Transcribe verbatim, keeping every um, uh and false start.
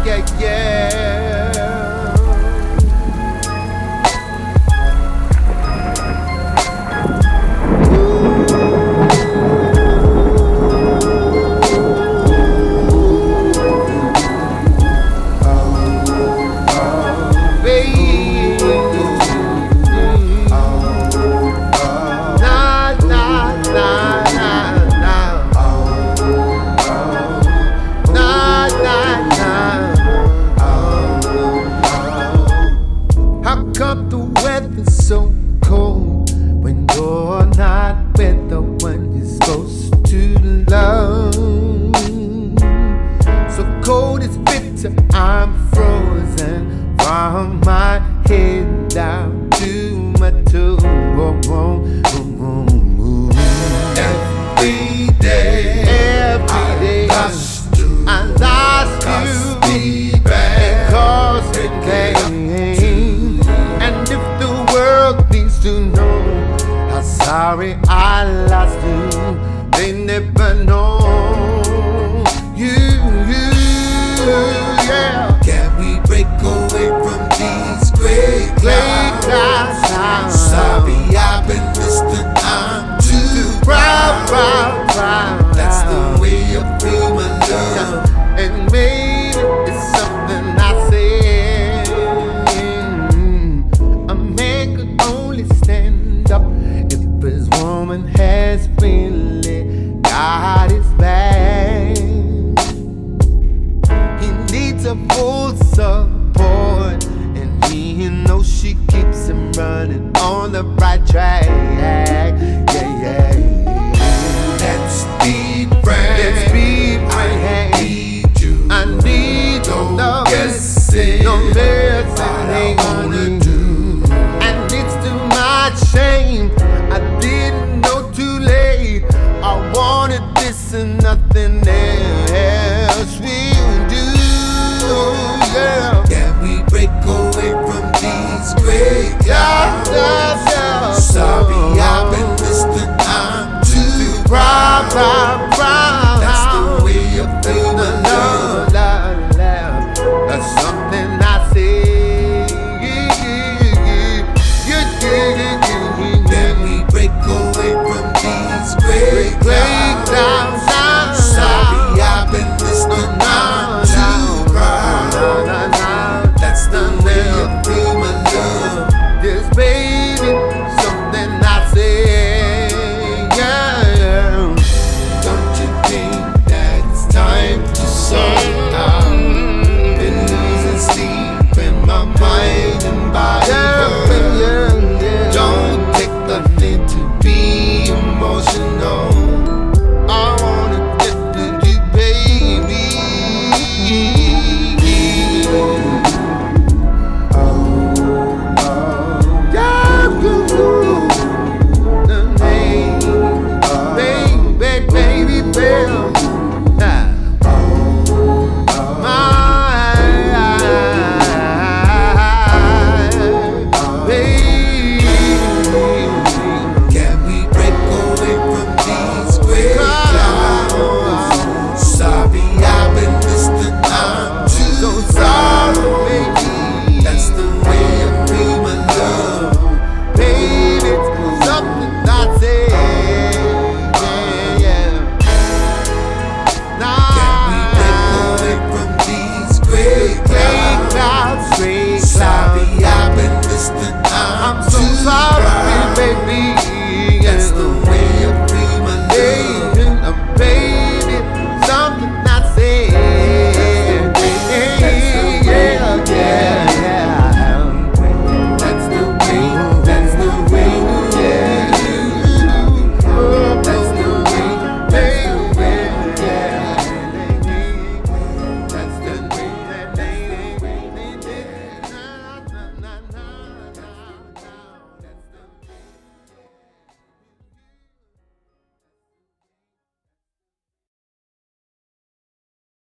yeah, yeah. Come the weather's so cold when you're not with the one you're supposed to love. So cold it's bitter, I'm frozen from my head down to my toe. Every day, every day, I lost you. I lost you. Me back. Because it came. And if the world needs to know how sorry I lost you, they never know. You, you, yeah. Can we break away from these gray clouds? Sorry, I've been Mister I'm too proud. Proud, proud. That's the way I feel my love. And maybe it's something I said. A man could only stand up if his woman has really got his back. He needs a full support, and he knows she keeps him running on the right track. Yeah, yeah. Let's be friends. Let's be friends. I need you. I need No no guessing. no guessing What I ain't wanna gonna do. And it's to my shame, I didn't know too late. I wanted this and nothing else will do. Yeah. Can we break away from these gray Yeah, clouds? yeah, yeah. Sorry, I've been Mister I'm too Proud, proud,